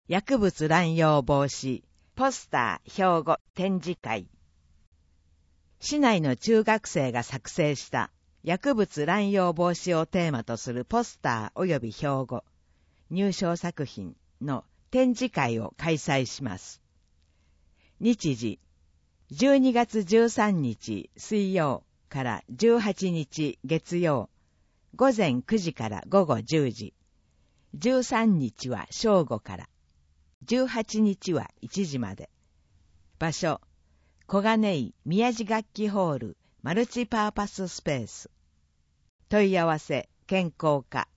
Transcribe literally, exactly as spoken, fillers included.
薬物乱用防止ポスター標語展示会。市内の中学生が作成した薬物乱用防止をテーマとするポスター及び標語、入賞作品の展示会を開催します。日時、じゅうにがつじゅうさんにち水曜からじゅうはちにち月曜、午前くじから午後じゅうじ、じゅうさんにちは正午から、じゅうはちにちはいちじまで。場所、小金井宮地楽器ホールマルチパーパススペース。問い合わせ健康課